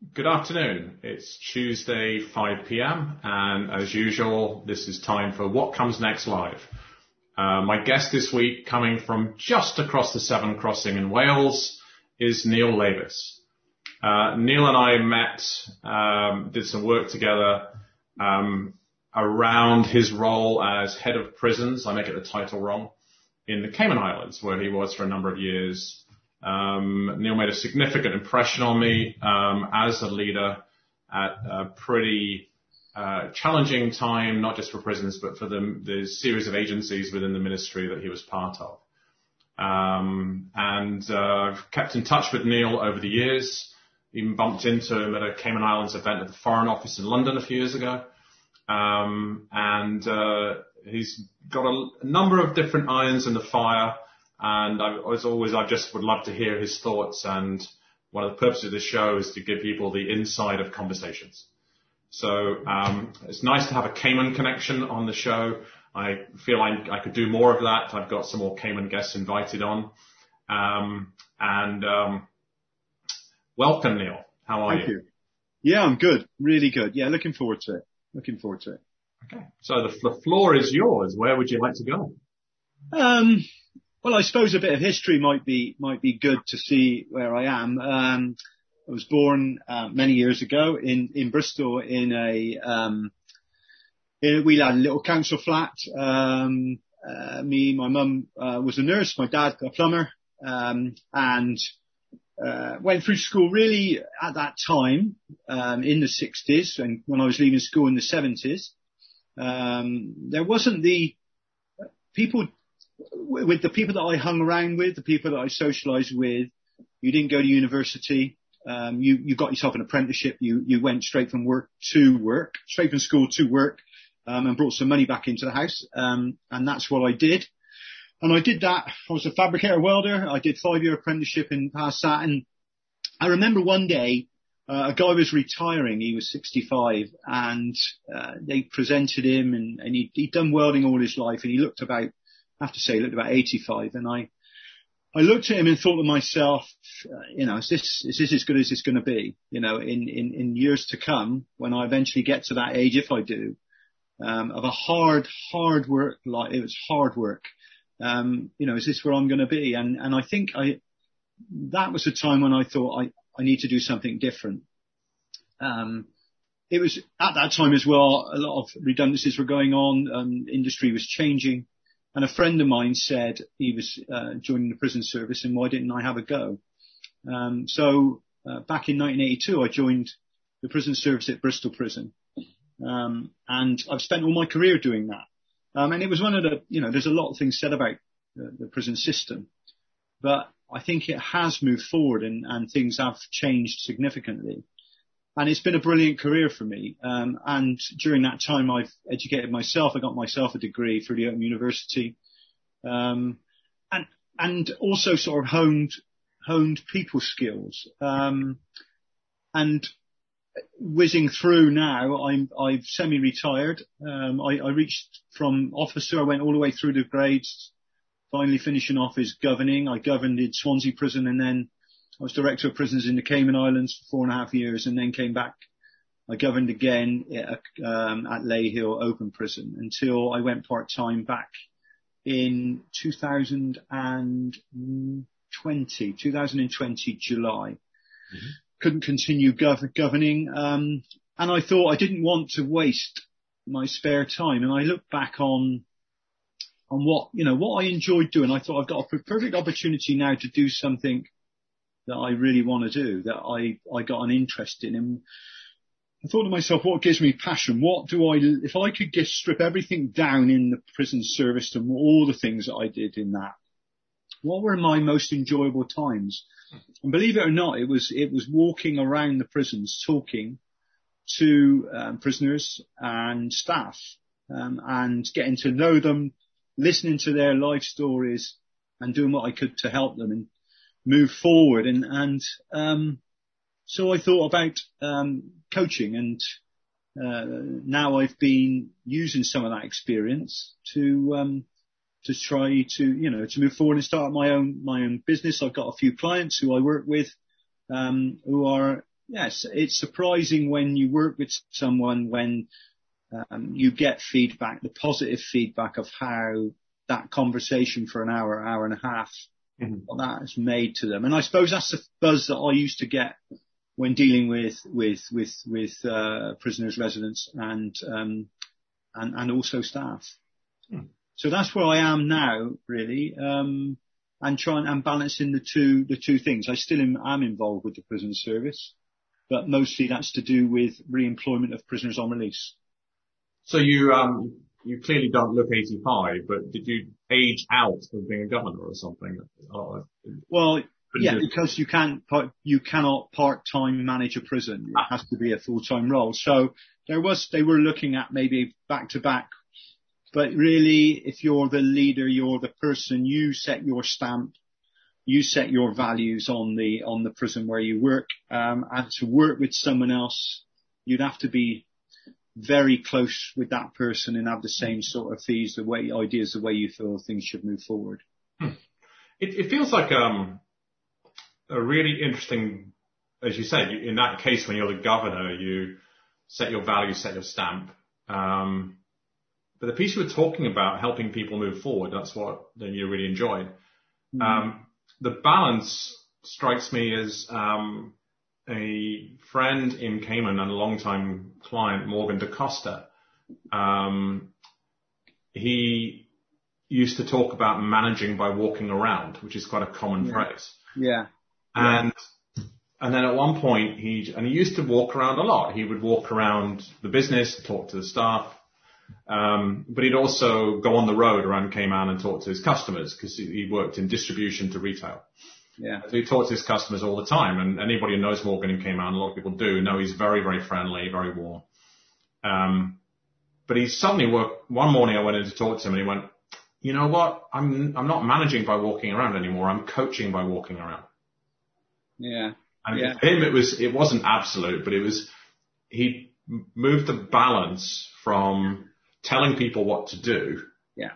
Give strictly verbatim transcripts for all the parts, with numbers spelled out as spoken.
Good afternoon. It's Tuesday, five p.m. and as usual, this is time for What Comes Next Live. Uh, my guest this week, coming from just across the Severn Crossing in Wales, is Neil Lavis. Uh, Neil and I met, um, did some work together um, around his role as head of prisons, I may get the title wrong, in the Cayman Islands, where he was for a number of years. Um, Neil made a significant impression on me um, as a leader at a pretty uh, challenging time, not just for prisons, but for the, the series of agencies within the ministry that he was part of. Um, and uh, I've kept in touch with Neil over the years, even bumped into him at a Cayman Islands event at the Foreign Office in London a few years ago. Um, and uh, he's got a, a number of different irons in the fire. And I, as always, I just would love to hear his thoughts. And one of the purposes of this show is to give people the inside of conversations. So um, it's nice to have a Cayman connection on the show. I feel I, I could do more of that. I've got some more Cayman guests invited on. Um, and um, welcome, Neil. How are Thank you? you. Yeah, I'm good. Really good. Yeah, looking forward to it. Looking forward to it. Okay. So the, the floor is yours. Where would you like to go? Um, well, I suppose a bit of history might be might be good to see where I am. Um, I was born uh, many years ago in in Bristol in a um, in, we had a little council flat. Um, uh, me, my mum uh, was a nurse, my dad a plumber, um, and uh, went through school really at that time um, in the sixties, and when I was leaving school in the seventies. Um, there wasn't the people. With the people that I hung around with, the people that I socialized with, you didn't go to university. Um, you, you got yourself an apprenticeship. You, you went straight from work to work, straight from school to work, um, and brought some money back into the house. Um, and that's what I did. And I did that. I was a fabricator welder. I did five year apprenticeship in past that. And I remember one day, uh, a guy was retiring. He was sixty-five and, uh, they presented him and, and he, he'd done welding all his life and he looked about, I have to say, he looked about eighty-five, and I, I looked at him and thought to myself, uh, you know, is this, is this as good as it's going to be? You know, in, in, in years to come, when I eventually get to that age, if I do, um, of a hard, hard work, like it was hard work. Um, you know, is this where I'm going to be? And, and I think I, that was a time when I thought I, I need to do something different. Um, it was at that time as well, a lot of redundancies were going on, um, industry was changing. And a friend of mine said he was uh, joining the prison service, and why didn't I have a go? Um, so uh, back in nineteen eighty-two, I joined the prison service at Bristol Prison, um, and I've spent all my career doing that. Um, and it was one of the, you know, there's a lot of things said about the, the prison system, but I think it has moved forward, and, and things have changed significantly. And it's been a brilliant career for me. Um, and during that time, I've educated myself. I got myself a degree through the Open University. Um, and, and also sort of honed, honed people skills. Um, and whizzing through now, I'm, I've semi-retired. Um, I, I reached from officer. I went all the way through the grades, finally finishing off as governing. I governed in Swansea Prison, and then I was director of prisons in the Cayman Islands for four and a half years, and then came back. I governed again at, um, at Lay Hill Open Prison until I went part-time back in two thousand twenty, two thousand twenty July. Mm-hmm. Couldn't continue gov- governing, um, and I thought I didn't want to waste my spare time. And I looked back on on what you know what I enjoyed doing. I thought I've got a perfect opportunity now to do something that I really want to do, that I, I got an interest in. And I thought to myself, what gives me passion? What do I, if I could just strip everything down in the prison service and all the things that I did in that, what were my most enjoyable times? And believe it or not, it was, it was walking around the prisons, talking to um, prisoners and staff, um, and getting to know them, listening to their life stories and doing what I could to help them and move forward. And, and, um, so I thought about, um, coaching, and, uh, now I've been using some of that experience to, um, to try to, you know, to move forward and start my own, my own business. I've got a few clients who I work with, um, who are yes, it's surprising when you work with someone when um, you get feedback, the positive feedback of how that conversation for an hour, hour and a half, mm-hmm. what that has made to them. And I suppose that's the buzz that I used to get when dealing with with with with uh, prisoners, residents, and um, and and also staff. Hmm. So that's where I am now, really, um, and trying and balancing the two the two things. I still am, am involved with the prison service, but mostly that's to do with re-employment of prisoners on release. So you um you clearly don't look eighty-five, but did you age out of being a governor or something? Oh, well. Yeah, because you can't, you cannot part-time manage a prison. It has to be a full-time role. So there was, they were looking at maybe back-to-back. But really, if you're the leader, you're the person, you set your stamp, you set your values on the, on the prison where you work. Um, and to work with someone else, you'd have to be very close with that person and have the same sort of fees, the way, ideas, the way you feel things should move forward. Hmm. It, it feels like, um, a really interesting, as you said, in that case, when you're the governor, you set your values, set your stamp. Um, but the piece you were talking about, helping people move forward, that's what then you really enjoyed. Mm-hmm. Um, the balance strikes me as um, a friend in Cayman and a longtime client, Morgan DaCosta. Um, he used to talk about managing by walking around, which is quite a common yeah. phrase. Yeah. And, and then at one point he, and he used to walk around a lot. He would walk around the business, talk to the staff. Um, but he'd also go on the road around Cayman and talk to his customers because he, he worked in distribution to retail. Yeah. So he talked to his customers all the time. And anybody who knows Morgan in Cayman, a lot of people do know he's very, very friendly, very warm. Um, but he suddenly worked, one morning I went in to talk to him and he went, you know what? I'm, I'm not managing by walking around anymore. I'm coaching by walking around. Yeah. And yeah. for him, it was, it wasn't absolute, but it was, he moved the balance from telling people what to do yeah.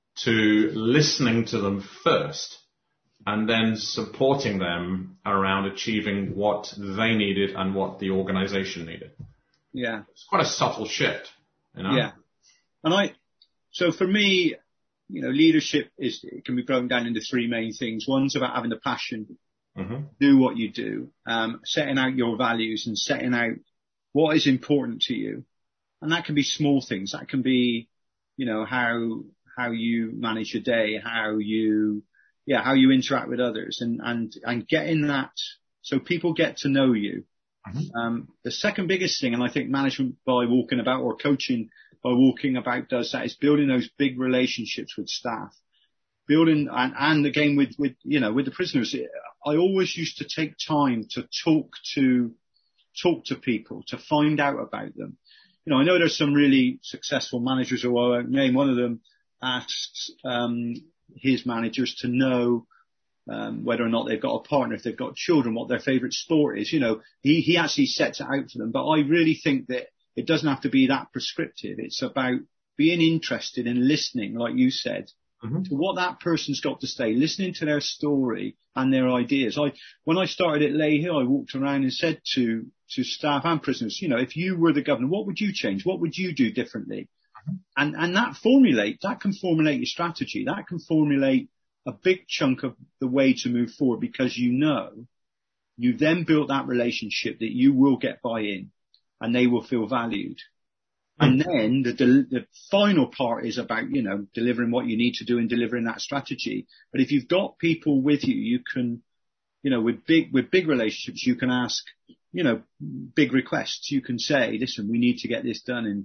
to listening to them first and then supporting them around achieving what they needed and what the organization needed. Yeah. It's quite a subtle shift, you know? Yeah. And I, so for me, you know, leadership is, it can be broken down into three main things. One's about having the passion. Mm-hmm. Do what you do, um, setting out your values and setting out what is important to you. And that can be small things. That can be, you know, how, how you manage your day, how you, yeah, how you interact with others and, and, and getting that so people get to know you. Mm-hmm. Um, the second biggest thing, and I think management by walking about or coaching by walking about does that, is building those big relationships with staff. Building, and, and again with, with, you know, with the prisoners, I always used to take time to talk to, talk to people, to find out about them. You know, I know there's some really successful managers, or I won't name one of them, asks, um, his managers to know, um, whether or not they've got a partner, if they've got children, what their favorite sport is. You know, he, he actually sets it out for them. But I really think that it doesn't have to be that prescriptive. It's about being interested in listening, like you said. Mm-hmm. To what that person's got to say, listening to their story and their ideas. I, when I started at Lay Hill, I walked around and said to, to staff and prisoners, you know, if you were the governor, what would you change? What would you do differently? Mm-hmm. And, and that formulate, that can formulate your strategy. That can formulate a big chunk of the way to move forward because you know you then built that relationship that you will get buy-in and they will feel valued. And then the, the final part is about, you know, delivering what you need to do and delivering that strategy. But if you've got people with you, you can, you know, with big, with big relationships, you can ask, you know, big requests. You can say, listen, we need to get this done. And,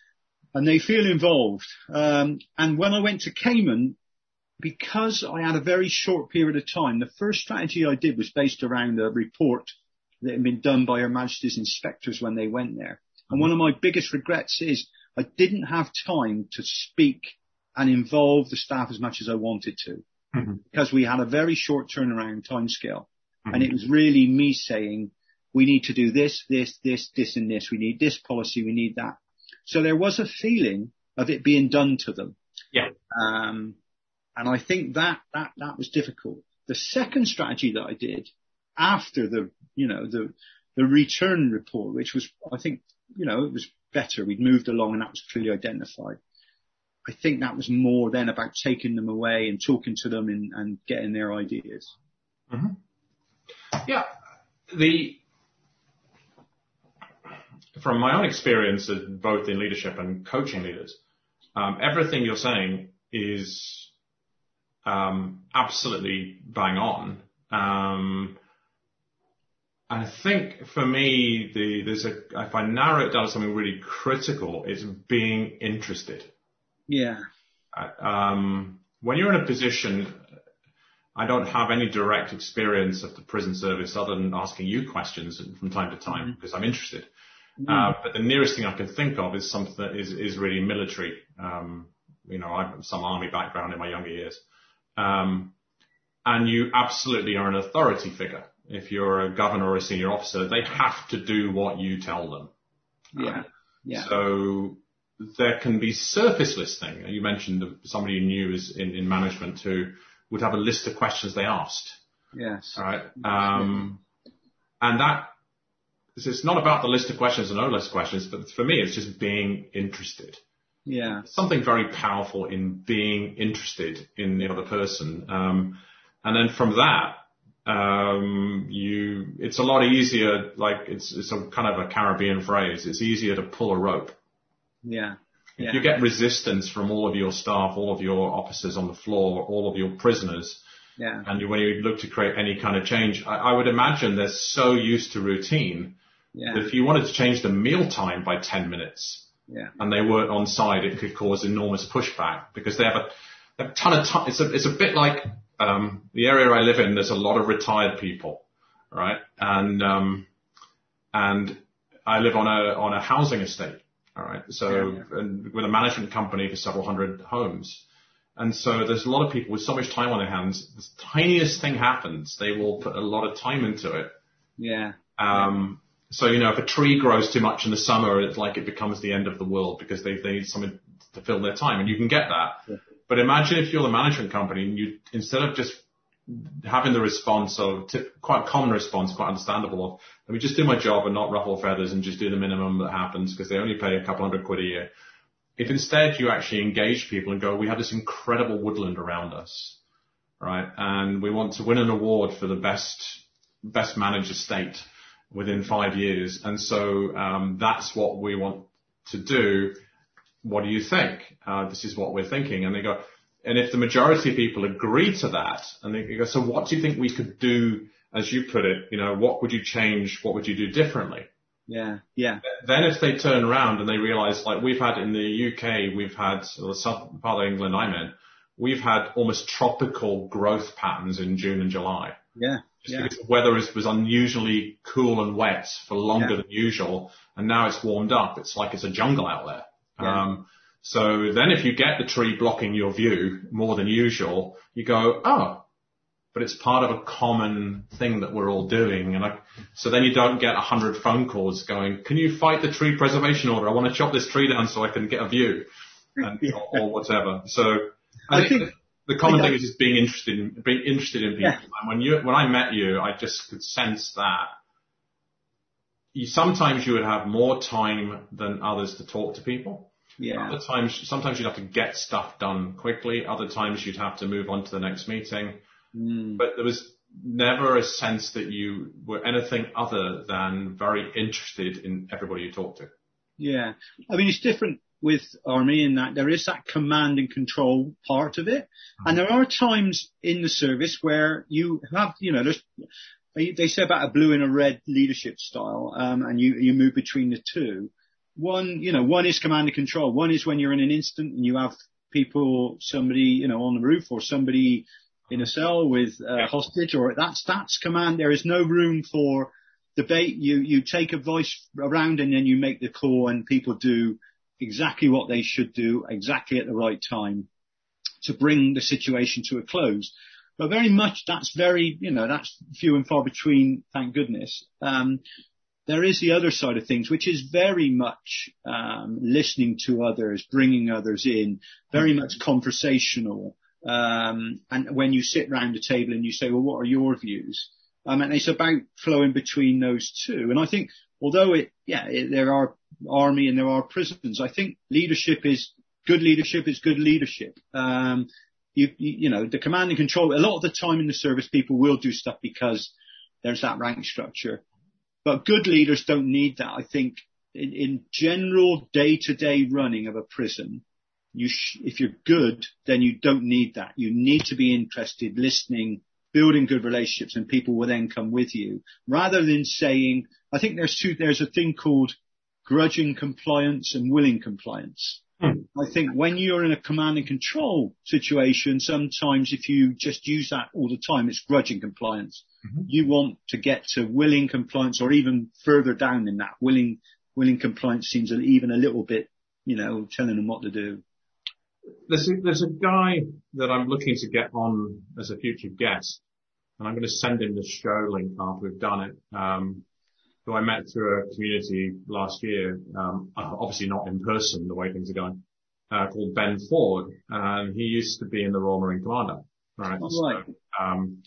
and they feel involved. Um, and when I went to Cayman, because I had a very short period of time, the first strategy I did was based around a report that had been done by Her Majesty's inspectors when they went there. And one of my biggest regrets is I didn't have time to speak and involve the staff as much as I wanted to mm-hmm. because we had a very short turnaround timescale. Mm-hmm. And it was really me saying, we need to do this, this, this, this, and this. We need this policy. We need that. So there was a feeling of it being done to them. Yeah. Um, and I think that, that, that was difficult. The second strategy that I did after the, you know, the, the return report, which was, I think, you know, it was better. We'd moved along and that was clearly identified. I think that was more then about taking them away and talking to them and, and getting their ideas. Mm-hmm. Yeah. The, from my own experience, both in leadership and coaching leaders, um, everything you're saying is um, absolutely bang on. Um, I think for me, the, there's a, if I narrow it down to something really critical, it's being interested. Yeah. Um, when you're in a position, I don't have any direct experience of the prison service other than asking you questions from time to time mm-hmm. because I'm interested. Mm-hmm. Uh, but the nearest thing I can think of is something that is, is really military. Um, you know, I have some army background in my younger years. Um, and you absolutely are an authority figure. If you're a governor or a senior officer, they have to do what you tell them. Yeah. Right? Yeah. So there can be surface listening. You mentioned somebody you knew is in, in management who would have a list of questions they asked. Yes. All right. Um, and that, it's not about the list of questions or no list of questions, but for me, it's just being interested. Yeah. Something very powerful in being interested in the other person. Um, and then from that, um, you, it's a lot easier, like it's, it's a kind of a Caribbean phrase. It's easier to pull a rope. Yeah. If yeah. you get resistance from all of your staff, all of your officers on the floor, all of your prisoners, yeah. and you, when you look to create any kind of change, I, I would imagine they're so used to routine yeah. that if you wanted to change the meal time by ten minutes yeah. and they weren't on side, it could cause enormous pushback because they have a, they have a ton of time. It's a, it's a bit like um, the area I live in. There's a lot of retired people, right? And um, and I live on a on a housing estate. All right. So yeah. and with a management company for several hundred homes. And so there's a lot of people with so much time on their hands. The tiniest thing happens, they will put a lot of time into it. Yeah. Um, so, you know, if a tree grows too much in the summer, it's like it becomes the end of the world because they, they need something to fill their time, and you can get that. Yeah. But imagine if you're the management company and you, instead of just having the response of, tip, quite a common response, quite understandable of, let me just do my job and not ruffle feathers and just do the minimum that happens because they only pay a couple hundred quid a year. If instead you actually engage people and go, we have this incredible woodland around us, right? And we want to win an award for the best, best managed estate within five years. And so, um, that's what we want to do. What do you think? Uh, this is what we're thinking. And they go, and if the majority of people agree to that, and they go, so what do you think we could do, as you put it, you know, what would you change? What would you do differently? Yeah, yeah. Then if they turn around and they realize, like we've had in the U K, we've had, or the southern part of England I'm in, we've had almost tropical growth patterns in June and July. Yeah. Just yeah. because the weather is, was unusually cool and wet for longer yeah. than usual, and now it's warmed up. It's like it's a jungle out there. Yeah. Um, so then if you get the tree blocking your view more than usual, you go, oh, but it's part of a common thing that we're all doing. And I, so then you don't get a hundred phone calls going, can you fight the tree preservation order? I want to chop this tree down so I can get a view, and, yeah. or, or whatever. So I, I think, think the common thing is just being interested in, being interested in people. Yeah. And when you, when I met you, I just could sense that you, sometimes you would have more time than others to talk to people. Yeah. Other times, sometimes you'd have to get stuff done quickly. Other times you'd have to move on to the next meeting. Mm. But there was never a sense that you were anything other than very interested in everybody you talked to. Yeah. I mean, it's different with Army in that there is that command and control part of it. Mm-hmm. And there are times in the service where you have, you know, there's, they say about a blue and a red leadership style, um, and you, you move between the two. One, you know, one is command and control. One is when you're in an instant and you have people, somebody, you know, on the roof or somebody in a cell with a hostage, or that's, that's command. There is no room for debate. You, you take a voice around and then you make the call, and people do exactly what they should do exactly at the right time to bring the situation to a close. But very much that's very, you know, that's few and far between, thank goodness. Um, there is the other side of things, which is very much, um, listening to others, bringing others in, very much conversational. Um, and when you sit round a table and you say, well, what are your views? Um, and it's about flowing between those two. And I think, although it, yeah, it, there are army and there are prisons, I think leadership is, good leadership is good leadership. Um, you, you, you know, the command and control, a lot of the time in the service, people will do stuff because there's that rank structure. But good leaders don't need that. I think in, in general day-to-day running of a prison, you sh- if you're good, then you don't need that. You need to be interested, listening, building good relationships, and people will then come with you. Rather than saying, I think there's two, there's a thing called grudging compliance and willing compliance. Hmm. I think when you're in a command and control situation, sometimes if you just use that all the time, it's grudging compliance. Mm-hmm. You want to get to willing compliance, or even further down in that. Willing, willing compliance seems even a little bit, you know, telling them what to do. There's a, there's a guy that I'm looking to get on as a future guest, and I'm going to send him the show link after we've done it, um, who I met through a community last year, um, obviously not in person the way things are going, uh, called Ben Ford, and he used to be in the Royal Marine Commander, right? Oh, right. So, um,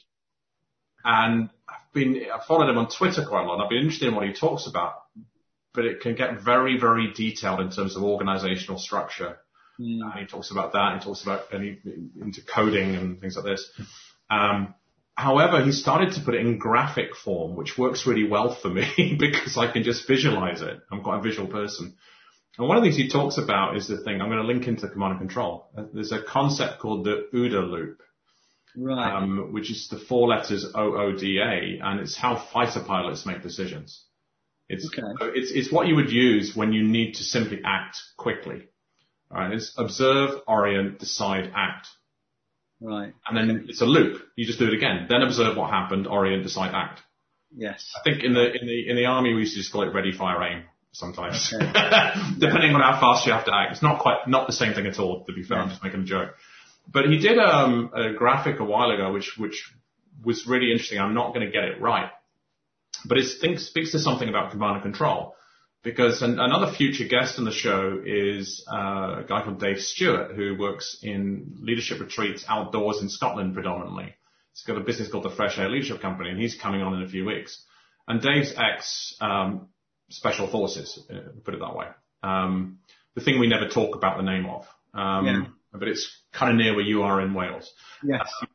and I've been, I've followed him on Twitter quite a lot. I've been interested in what he talks about, but it can get very, very detailed in terms of organizational structure. Mm. And he talks about that. He talks about any into coding and things like this. Um, however, he started to put it in graphic form, which works really well for me because I can just visualize it. I'm quite a visual person. And one of the things he talks about is the thing, I'm going to link into command and control. There's a concept called the OODA loop, right. um, which is the four letters O O D A, and it's how fighter pilots make decisions. It's, okay. it's, it's what you would use when you need to simply act quickly. All right, it's observe, orient, decide, act. Right. And then okay. It's a loop. You just do it again. Then observe what happened, orient, decide, act. Yes. I think in the in the in the army we used to just call it ready, fire, aim sometimes, okay. Depending on how fast you have to act. It's not quite not the same thing at all. To be fair, yeah. I'm just making a joke. But he did um, a graphic a while ago, which which was really interesting. I'm not going to get it right, but it thinks, speaks to something about command and control. Because an, another future guest on the show is uh, a guy called Dave Stewart, who works in leadership retreats outdoors in Scotland predominantly. He's got a business called the Fresh Air Leadership Company, and he's coming on in a few weeks. And Dave's ex um, Special Forces, uh, put it that way. Um, the thing we never talk about the name of, um, yeah. But it's kind of near where you are in Wales. Yes. Um,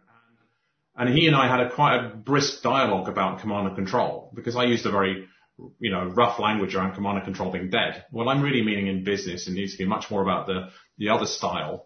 and he and I had a quite a brisk dialogue about command and control, because I used a very you know, rough language around command and control being dead. Well, I'm really meaning in business, it needs to be much more about the, the other style.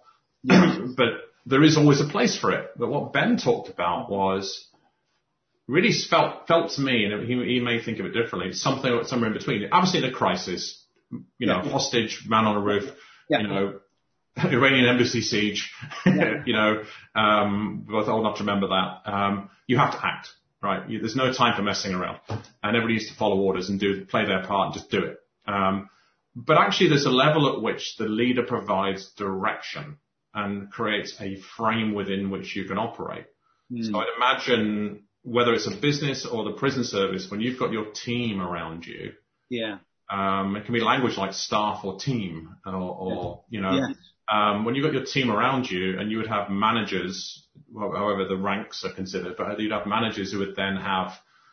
But there is always a place for it. But what Ben talked about was really felt, felt to me, and he, he may think of it differently, something somewhere in between. Obviously in a crisis, you know, yeah. hostage, man on a roof, yeah. you know, Iranian embassy siege, yeah. you know, um, we're old enough to remember that. Um, you have to act. Right, you, there's no time for messing around, and everybody needs to follow orders and do play their part and just do it. Um, but actually, there's a level at which the leader provides direction and creates a frame within which you can operate. Mm. So I'd imagine whether it's a business or the prison service, when you've got your team around you, yeah, um, it can be language like staff or team, or, or you know. Yeah. Um, when you've got your team around you, and you would have managers, however the ranks are considered, but you'd have managers who would then have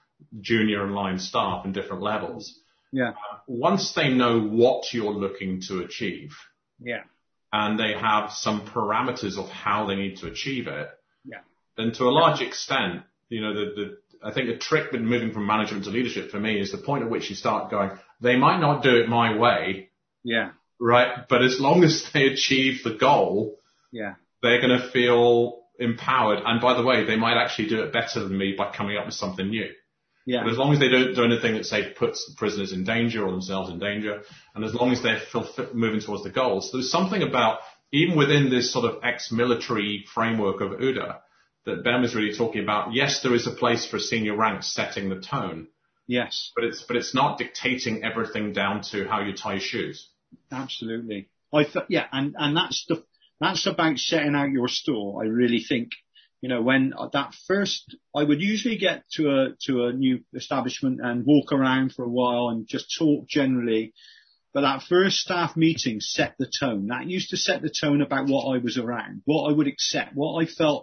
junior and line staff in different levels. Yeah. Uh, once they know what you're looking to achieve, yeah, and they have some parameters of how they need to achieve it, yeah, then to a large extent, you know, the, the I think the trick with moving from management to leadership for me is the point at which you start going, they might not do it my way. Yeah. Right, but as long as they achieve the goal, yeah, they're going to feel empowered. And by the way, they might actually do it better than me by coming up with something new. Yeah. But as long as they don't do anything that, say, puts the prisoners in danger or themselves in danger, and as long as they're moving towards the goals, there's something about, even within this sort of ex-military framework of OODA, that Ben was really talking about. Yes, there is a place for senior ranks setting the tone. Yes. But it's but it's not dictating everything down to how you tie your shoes. Absolutely. I th- yeah, and, and that's the, that's about setting out your store. I really think, you know, when that first, I would usually get to a, to a new establishment and walk around for a while and just talk generally. But that first staff meeting set the tone. That used to set the tone about what I was around, what I would accept, what I felt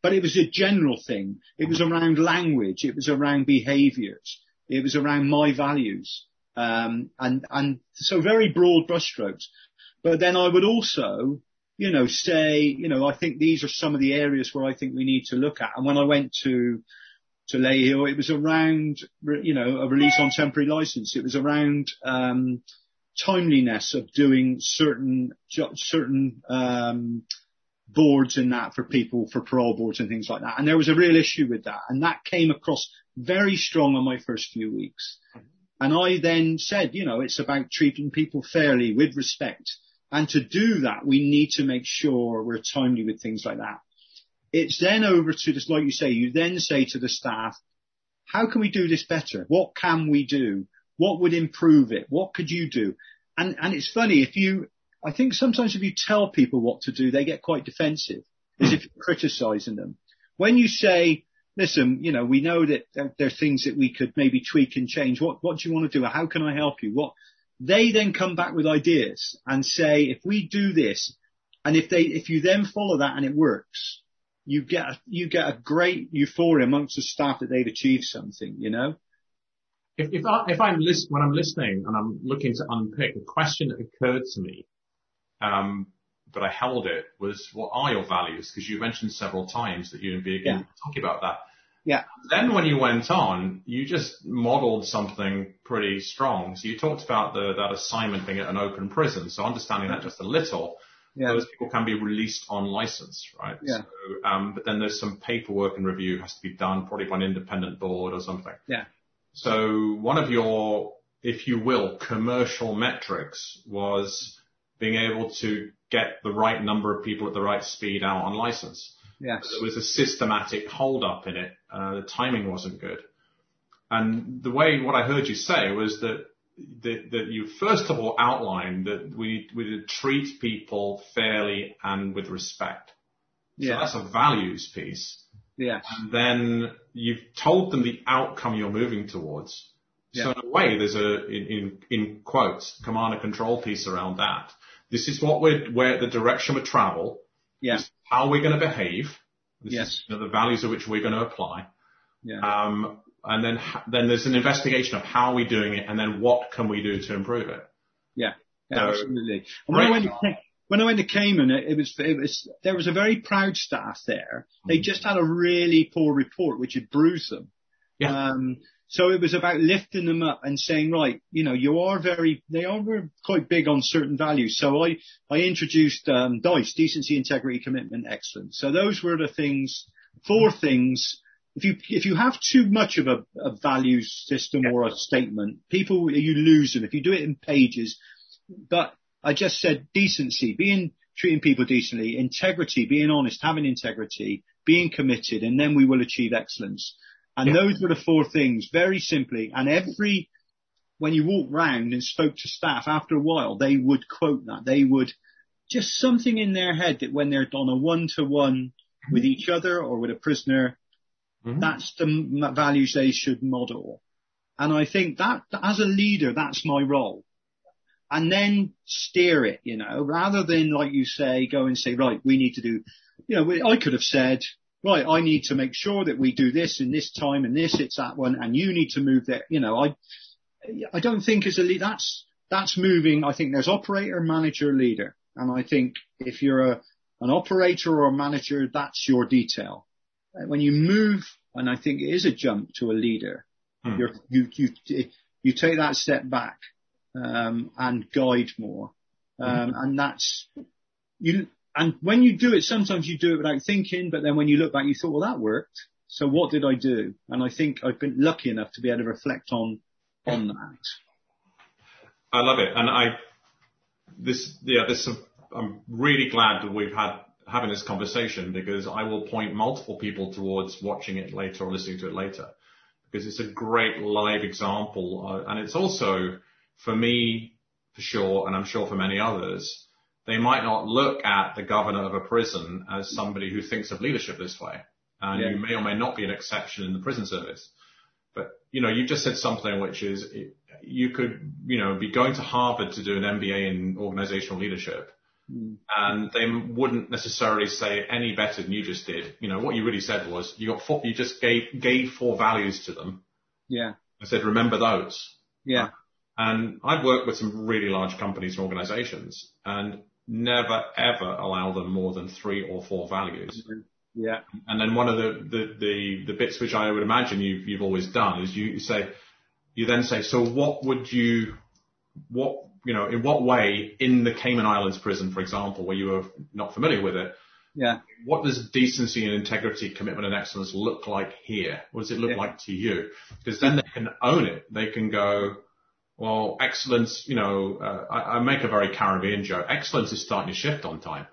but it was a general thing. It was around language. It was around behaviours. It was around my values. Um, and, and so very broad brushstrokes. But then I would also, you know, say, you know, I think these are some of the areas where I think we need to look at. And when I went to, to Leyhill, it was around, you know, a release on temporary license. It was around, um, timeliness of doing certain, certain, um, boards and that for people, for parole boards and things like that. And there was a real issue with that. And that came across very strong on my first few weeks. And I then said, you know, it's about treating people fairly with respect. And to do that, we need to make sure we're timely with things like that. It's then over to this, like you say, you then say to the staff, how can we do this better? What can we do? What would improve it? What could you do? And, and it's funny, if you, I think sometimes if you tell people what to do, they get quite defensive, as if you're criticizing them. When you say, listen, you know, we know that there, there are things that we could maybe tweak and change. What, what do you want to do? How can I help you? What, they then come back with ideas and say, if we do this, and if they, if you then follow that and it works, you get, you get a great euphoria amongst the staff that they've achieved something, you know? If, if I, if I'm list, when I'm listening and I'm looking to unpick, a question that occurred to me, um, but I held it, was what are your values? Because you mentioned several times that you'd be again yeah. talking about that. Yeah. Then when you went on, you just modeled something pretty strong. So you talked about the, that assignment being at an open prison. So understanding that just a little, yeah. those people can be released on license, right? Yeah. So, um, but then there's some paperwork and review has to be done probably by an independent board or something. Yeah. So one of your, if you will, commercial metrics was being able to get the right number of people at the right speed out on license. Yes. There was a systematic hold up in it. Uh, the timing wasn't good. And the way, what I heard you say was that, that, that you first of all outlined that we, we treat people fairly and with respect. Yeah. So that's a values piece. Yeah. And then you've told them the outcome you're moving towards. Yeah. So in a way, there's a, in, in, in quotes, command and control piece around that. This is what we're, where the direction we travel. Yeah. This is how we're going to behave. This yes. is you know, the values of which we're going to apply. Yeah. Um, and then, then there's an investigation of how we're doing it and then what can we do to improve it. Yeah. Yeah, so, absolutely. And when I went to, when I went to Cayman, it, it was, it was, there was a very proud staff there. They mm-hmm. just had a really poor report, which had bruised them. Yeah. Um, So it was about lifting them up and saying, right, you know, you are very, they are quite big on certain values. So I, I introduced, um, DICE, decency, integrity, commitment, excellence. So those were the things, four things. If you, if you have too much of a, a values system or a statement, people, you lose them if you do it in pages. But I just said decency, being, treating people decently, integrity, being honest, having integrity, being committed, and then we will achieve excellence. And yeah. those were the four things, very simply. And every, when you walk round and spoke to staff, after a while, they would quote that. They would, just something in their head that when they're on a one-to-one mm-hmm. with each other or with a prisoner, mm-hmm. that's the values they should model. And I think that, as a leader, that's my role. And then steer it, you know, rather than, like you say, go and say, right, we need to do, you know, we, I could have said, right, I need to make sure that we do this in this time and this, it's that one, and you need to move there. You know, I, I don't think as a leader, that's, that's moving. I think there's operator, manager, leader. And I think if you're a, an operator or a manager, that's your detail. When you move, and I think it is a jump to a leader, hmm. you're, you, you, you take that step back, um, and guide more. Um, hmm. and that's, you, And when you do it, sometimes you do it without thinking, but then when you look back, you thought, well, that worked. So what did I do? And I think I've been lucky enough to be able to reflect on, on that. I love it. And I, this, yeah, this, I'm really glad that we've had, having this conversation because I will point multiple people towards watching it later or listening to it later because it's a great live example. Uh, and it's also, for me, for sure, and I'm sure for many others, they might not look at the governor of a prison as somebody who thinks of leadership this way. And yeah. you may or may not be an exception in the prison service. But, you know, you just said something which is you could, you know, be going to Harvard to do an M B A in organizational leadership. Mm. and they wouldn't necessarily say any better than you just did. You know, what you really said was you got four, you just gave gave four values to them. Yeah. I said, remember those. Yeah. And I've worked with some really large companies and organizations and never ever allow them more than three or four values. Yeah. And then one of the, the, the, the bits which I would imagine you've, you've always done is you say, you then say, so what would you, what, you know, in what way in the Cayman Islands prison, for example, where you were not familiar with it, yeah, what does decency and integrity, commitment and excellence look like here? What does it look yeah. like to you? Because then they can own it. They can go, well, excellence, you know, uh, I, I make a very Caribbean joke. Excellence is starting to shift on time.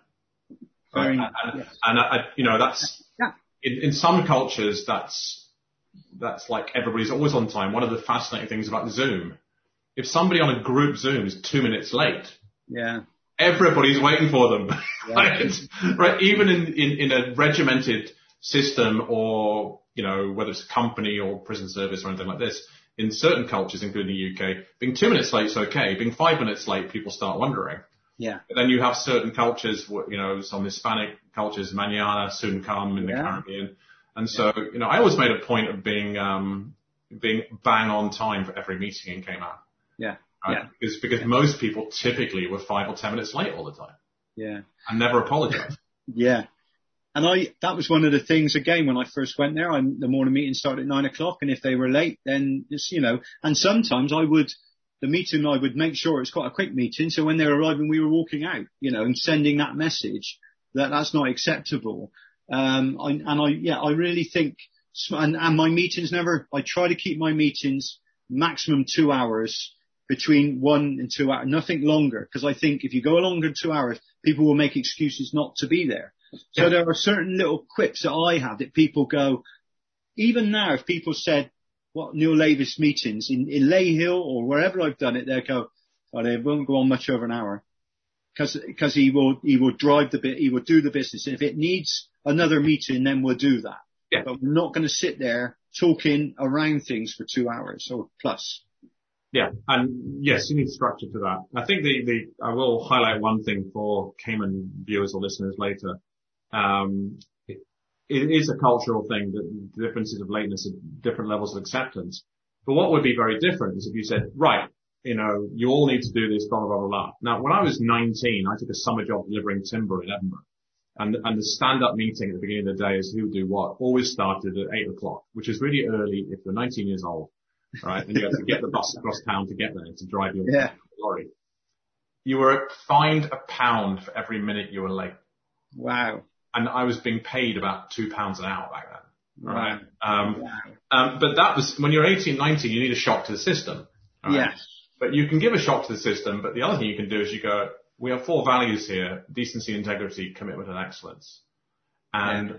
Very, right? And, yes. and I, you know, that's, yeah. in, in some cultures, that's, that's like everybody's always on time. One of the fascinating things about Zoom, if somebody on a group Zoom is two minutes late, yeah, everybody's waiting for them. Yeah. right? right? Even in, in, in a regimented system or, you know, whether it's a company or prison service or anything like this, in certain cultures, including the U K, being two minutes late is okay. Being five minutes late, people start wondering. Yeah. But then you have certain cultures, you know, some Hispanic cultures, mañana, soon come in the yeah. Caribbean. And so, you know, I always made a point of being, um, being bang on time for every meeting in Cayman. Yeah. Right? Yeah. Because, because yeah. most people typically were five or ten minutes late all the time. Yeah. And never apologize. Yeah. And I, that was one of the things again when I first went there. I, the morning meeting started at nine o'clock, and if they were late, then just, you know, and sometimes I would, the meeting, I would make sure it's quite a quick meeting. So when they were arriving, we were walking out, you know, and sending that message that that's not acceptable. Um, I, and I, yeah, I really think, and, and my meetings never, I try to keep my meetings maximum two hours between one and two hours, nothing longer. Because I think if you go longer than two hours, people will make excuses not to be there. So yeah. There are certain little quips that I have that people go, even now, if people said, what Neil Lavis meetings in, in Lay Hill or wherever I've done it, they'll go, oh, they won't go on much over an hour. Cause, cause he will, he will drive the bit, he will do the business. And if it needs another meeting, then we'll do that. Yeah. But we're not going to sit there talking around things for two hours or plus. Yeah. And yes, you need structure to that. I think the, the, I will highlight one thing for Cayman viewers or listeners later. Um, it, it is a cultural thing, that differences of lateness at different levels of acceptance. But what would be very different is if you said, right, you know, you all need to do this, blah, blah, blah, blah. Now, when I was nineteen, I took a summer job delivering timber in Edinburgh. And, and the stand-up meeting at the beginning of the day is who do what, always started at eight o'clock, which is really early if you're nineteen years old, right? And you have to get the bus across town to get there, to drive your yeah. lorry. You were fined a pound for every minute you were late. Wow. And I was being paid about two pounds an hour back then. Right. Wow. Um, wow. um, but that was, when you're eighteen, nineteen, you need a shock to the system. Right? Yes. But you can give a shock to the system, but the other thing you can do is you go, we have four values here: decency, integrity, commitment, and excellence. And yeah.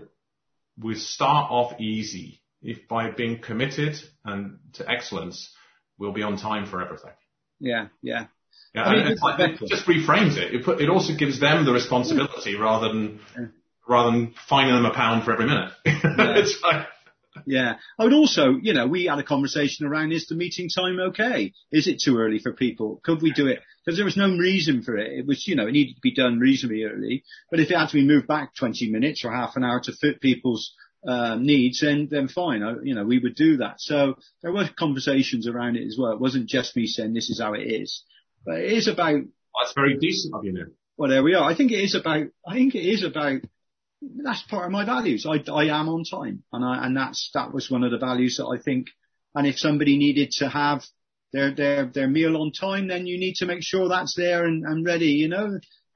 we start off easy. If by being committed and to excellence, we'll be on time for everything. Yeah, yeah. Yeah, I mean, and it's like, it just reframes it. It, put, it also gives them the responsibility rather than yeah. rather than fining them a pound for every minute. Yeah. It's like, yeah. I would also, you know, we had a conversation around, is the meeting time okay? Is it too early for people? Could we do it? Because there was no reason for it. It was, you know, it needed to be done reasonably early. But if it had to be moved back twenty minutes or half an hour to fit people's uh, needs, then, then fine. I, you know, we would do that. So there were conversations around it as well. It wasn't just me saying this is how it is. But it is about... Well, that's very decent of you, Nick. Well, there we are. I think it is about, I think it is about, that's part of my values. I, I am on time. And I, and that's, that was one of the values that I think, and if somebody needed to have their, their, their meal on time, then you need to make sure that's there and, and ready, you know.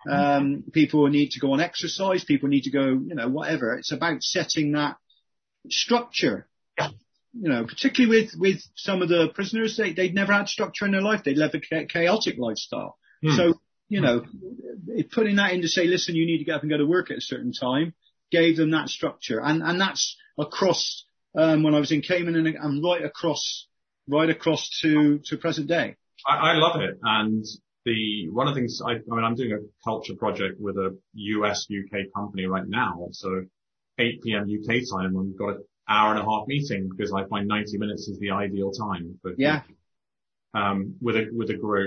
Um, people need to go on exercise. People need to go, you know, whatever. It's about setting that structure. Yeah. You know, particularly with, with some of the prisoners, they, they'd never had structure in their life. They'd lived a chaotic lifestyle. Hmm. So, you know, putting that in to say, listen, you need to get up and go to work at a certain time, gave them that structure. And, and that's across, um, when I was in Cayman and, and right across, right across to, to present day. I, I love it. And the, one of the things I, I mean, I'm doing a culture project with a U S U K company right now. So eight p.m. U K time, and we've got an hour and a half meeting because I find ninety minutes is the ideal time for, yeah. um, with a, with a group.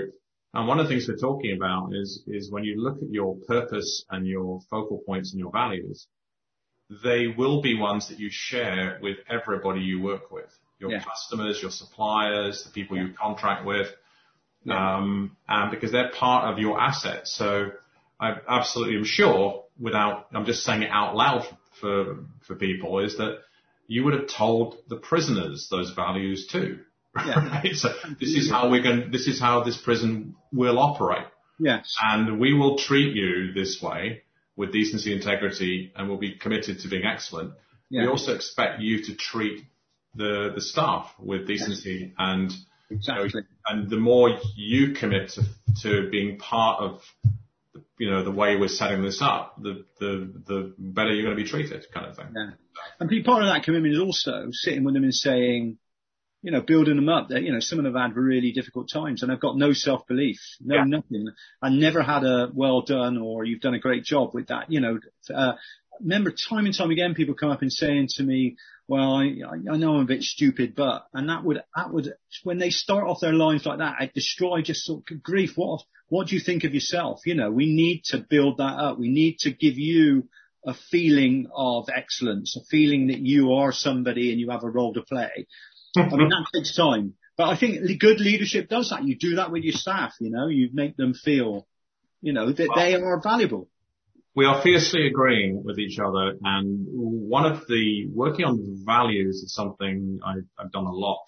And one of the things we're talking about is, is when you look at your purpose and your focal points and your values, they will be ones that you share with everybody you work with, your yeah. customers, your suppliers, the people yeah. you contract with, yeah. um, and because they're part of your asset. So I absolutely am sure, without, I'm just saying it out loud for, for people, is that you would have told the prisoners those values too. Yeah. Right? So this is how we're going, this is how this prison will operate. Yes. And we will treat you this way with decency, integrity, and we'll be committed to being excellent. Yeah. We also expect you to treat the, the staff with decency yes. and, exactly. you know, and the more you commit to, to being part of, you know, the way we're setting this up, the, the, the better you're going to be treated, kind of thing. Yeah. And part of that commitment is also sitting with them and saying, you know, building them up. That, you know, some of them have had really difficult times and I've got no self-belief, no yeah. nothing. I never had a well done or you've done a great job with that. You know, uh, remember time and time again, people come up and saying to me, well, I, I know I'm a bit stupid, but, and that would, that would, when they start off their lives like that, it destroy just sort of grief. What, what do you think of yourself? You know, we need to build that up. We need to give you a feeling of excellence, a feeling that you are somebody and you have a role to play. I mean, that takes time, but I think good leadership does that. You do that with your staff, you know, you make them feel, you know, that well, they are valuable. We are fiercely agreeing with each other. And one of the working on values is something I've, I've done a lot.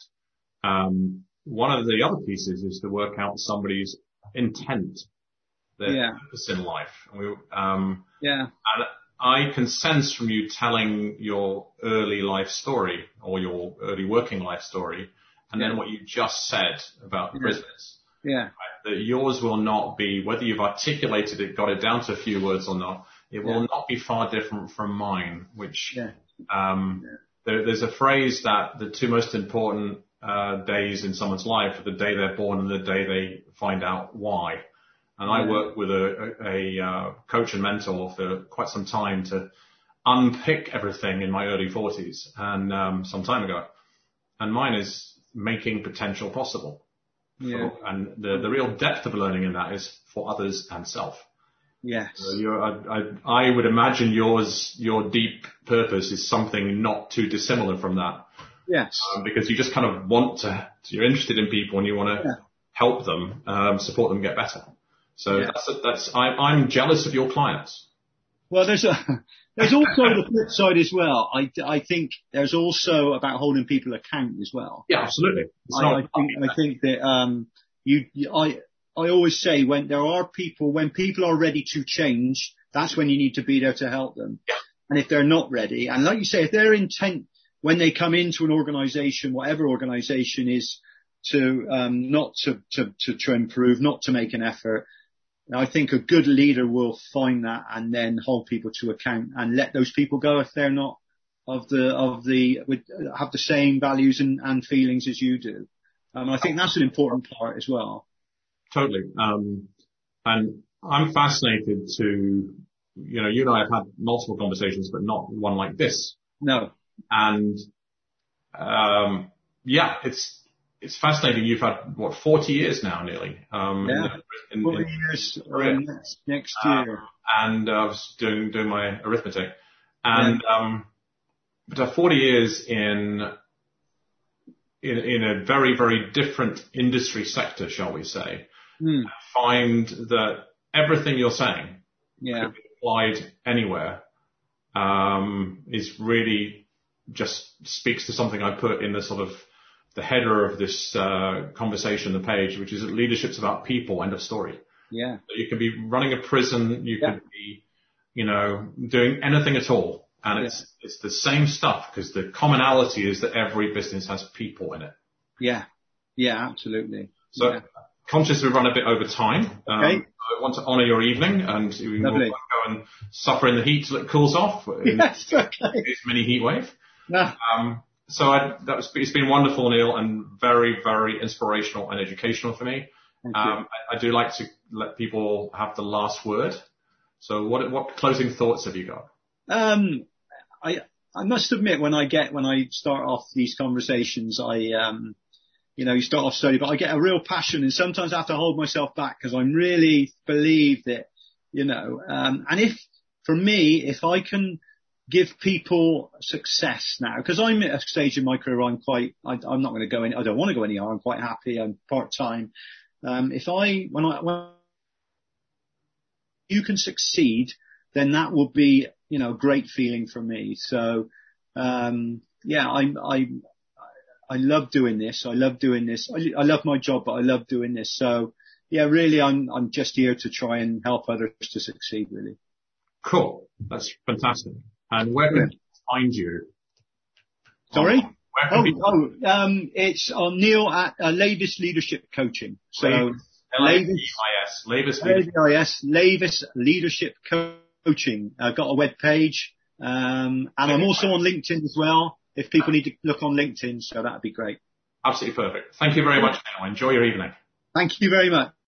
Um, one of the other pieces is to work out somebody's intent, their yeah. purpose in life. And we, um, yeah. And I can sense from you telling your early life story or your early working life story and yeah. then what you just said about the yeah. prisoners. Yeah. Right, that yours will not be, whether you've articulated it, got it down to a few words or not, it will yeah. not be far different from mine, which, yeah. um, yeah. There, there's a phrase that the two most important, uh, days in someone's life are the day they're born and the day they find out why. And I worked with a, a, a uh, coach and mentor for quite some time to unpick everything in my early forties and um, some time ago. And mine is making potential possible. Yeah. For, and the, the real depth of learning in that is for others and self. Yes. So you're, I, I, I would imagine yours, your deep purpose is something not too dissimilar from that. Yes. Um, because you just kind of want to, you're interested in people and you want to yeah. help them, um, support them get better. So yeah. that's, that's, I, I'm jealous of your clients. Well, there's a, there's also the flip side as well. I, I think there's also about holding people account as well. Yeah, absolutely. It's I, not, I think, I think that, um, you, you, I, I always say when there are people, when people are ready to change, that's when you need to be there to help them. Yeah. And if they're not ready, and like you say, if their intent when they come into an organization, whatever organization is to, um, not to, to, to, to improve, not to make an effort, I think a good leader will find that and then hold people to account and let those people go if they're not of the, of the, would have the same values and, and feelings as you do. Um, I think that's an important part as well. Totally. Um, and I'm fascinated to, you know, you and I have had multiple conversations, but not one like this. No. And, um, yeah, it's, It's fascinating. You've had, what, forty years now nearly? Um, yeah, in, in, forty in, years um, next, next year. Um, and uh, I was doing, doing my arithmetic. And, yeah. um, but uh, forty years in, in, in a very, very different industry sector, shall we say, mm. I find that everything you're saying yeah. could be applied anywhere, um, is really just speaks to something I put in the sort of the header of this uh, conversation, the page, which is that leadership's about people, end of story. Yeah. So you can be running a prison, you yeah. could be, you know, doing anything at all. And it's, yeah. it's the same stuff because the commonality is that every business has people in it. Yeah. Yeah, absolutely. So yeah. conscious we've run a bit over time. Okay. Um, I want to honour your evening and we Lovely. will go and suffer in the heat till it cools off. Yes, okay. This mini heat wave. No. Um, So I, that was, it's been wonderful, Neil, and very, very inspirational and educational for me. Thank um, you. I, I do like to let people have the last word. So what, what closing thoughts have you got? Um, I, I must admit when I get, when I start off these conversations, I, um, you know, you start off slowly, but I get a real passion, and sometimes I have to hold myself back because I really believe that, you know, um, and if, for me, if I can give people success now, because I'm at a stage in my career, I'm quite, I, I'm not going to go in, I don't want to go any higher, I'm quite happy, I'm part-time. Um, if I, when I, when you can succeed, then that will be, you know, a great feeling for me. So, um, yeah, I, I, I love doing this. I love doing this. I, I love my job, but I love doing this. So yeah, really, I'm, I'm just here to try and help others to succeed, really. Cool. That's fantastic. And where can people find you? Sorry? Where can Oh, people... oh, um, it's on Neil at uh, Lavis Leadership Coaching. So Lavis, Lavis, Lavis, Lavis Leadership Coaching. I've got a web page, um, and I'm also on LinkedIn as well. If people need to look on LinkedIn, so that'd be great. Absolutely perfect. Thank you very much, Neil. Enjoy your evening. Thank you very much.